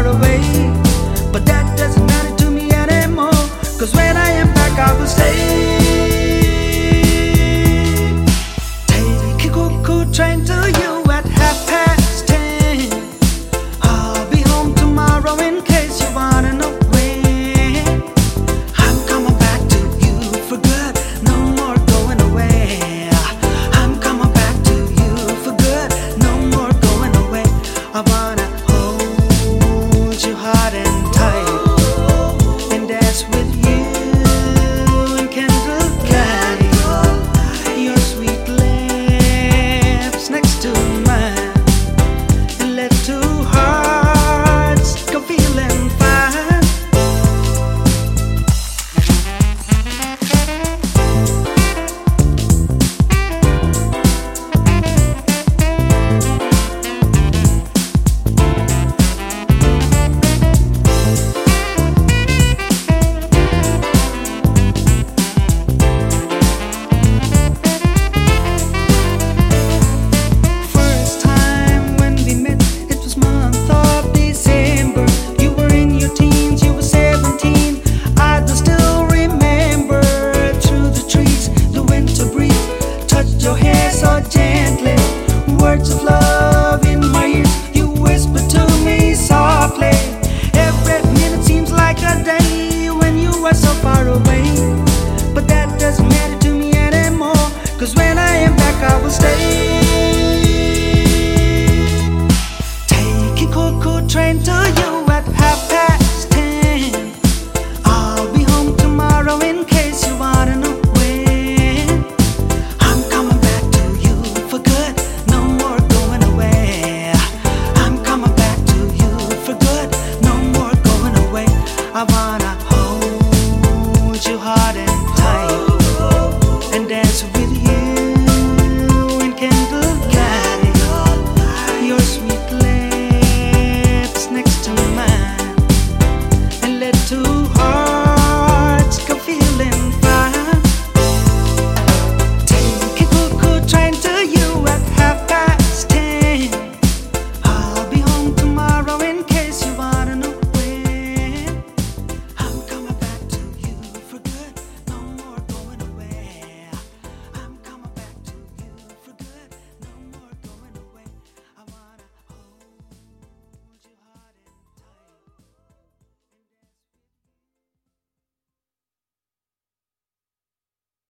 away. But that doesn't matter to me anymore, 'cause when I am back I will stay. Take a cuckoo train to you at 10:30. I'll be home tomorrow in case you wanna know when. I'm coming back to you for good, no more going away. I'm coming back to you for good, no more going away. I wanna hold you hard and tight and dance with you in candlelight. Your sweet lips next to mine, and let two hearts go feeling fine. First time when we met, it was month of December. You were in your teens, you were 17. I do still remember. Through the trees, the winter breeze touched your hair so gently. Words of love in my ears, you whispered to me softly. Every minute seems like a day when you are so far away. But that doesn't matter to me anymore, 'cause when I am back I will stay. Taking cuckoo train to you at 10:30.